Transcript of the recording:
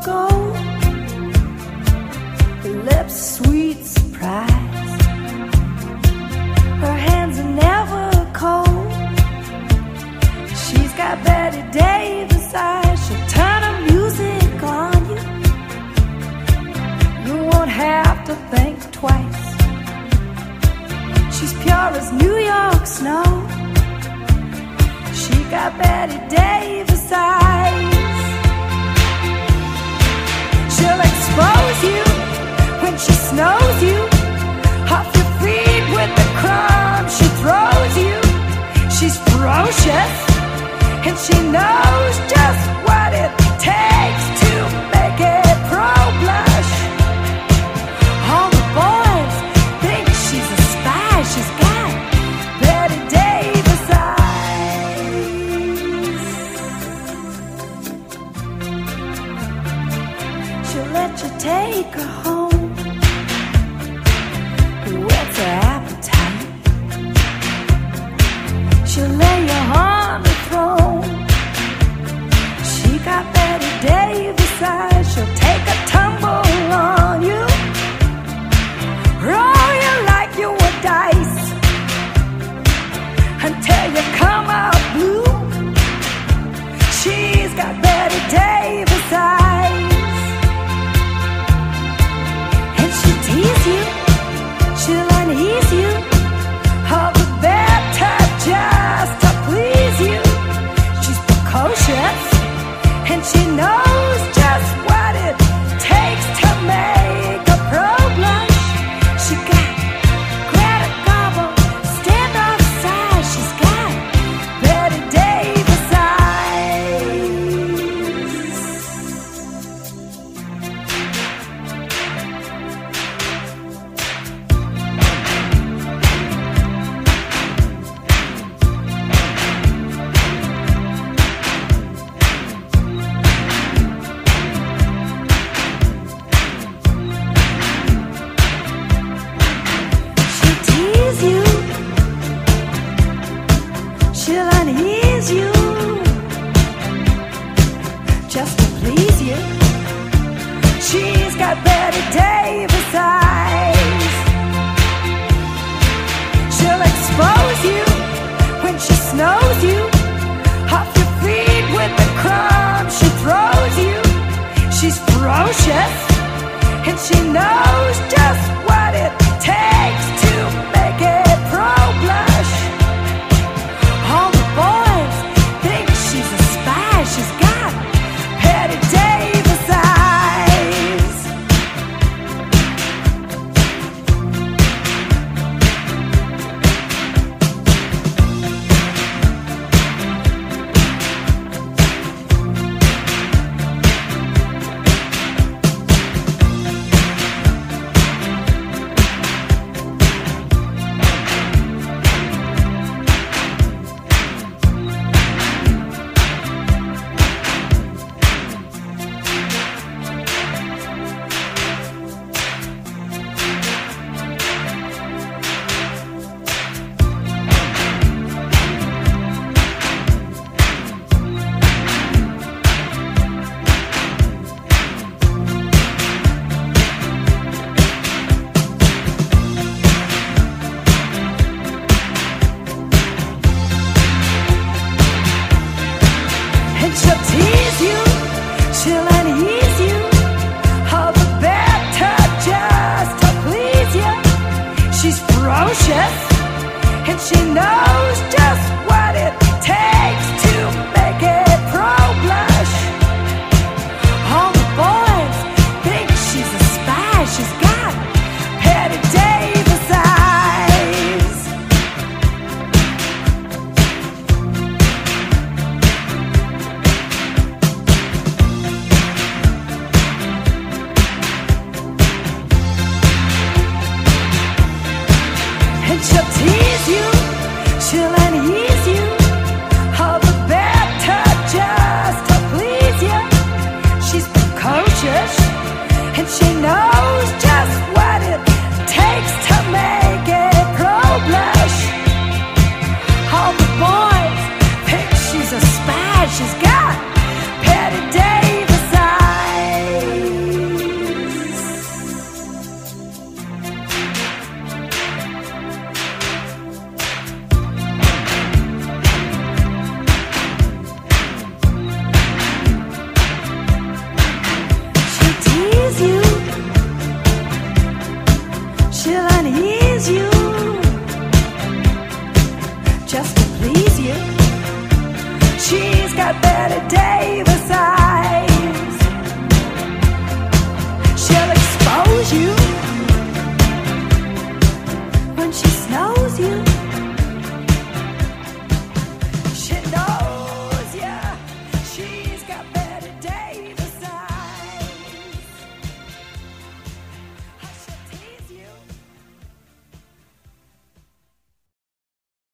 gold, her lips sweet surprise, her hands are never cold. She's got Betty Davis eyes, she'll turn her music on you. You won't have to think twice. She's pure as New York snow. She got Betty Davis eyes. She'll expose you when she snows you off your feet with the crumbs she throws you. She's ferocious and she knows just what it takes to make a pro blush. All the boys think she's a spy. She's got Betty Davis eyes. She'll let you take her home, whets her appetite. She'll lay you on the throne. She got Betty Davis eyes. She'll take a tumble on you, roll you like you were dice until you come out blue. She's got Betty Davis eyes. And she'll tease you, she'll unease you, all the better just to please you. She's precocious and she knows just what it takes to make a pro blush. She got Greta Garbo, stand off side. She's got Betty Davis eyes. She'll tease you, she'll unease you, just to please you. She's got Betty Davis eyes. She'll expose you when she snows you off your feet with the crumbs she throws you. She's ferocious and she knows just what it takes to make a pro blush. All the boys think she's a spy. She's got Betty Davis eyes. And she'll tease you, she'll unease you, all the better just to please you. She's ferocious and she knows just what it takes to make a pro blush. All the boys think she's a spy. She's got Betty Davis eyes. And she'll tease you, got Betty Davis eyes. She'll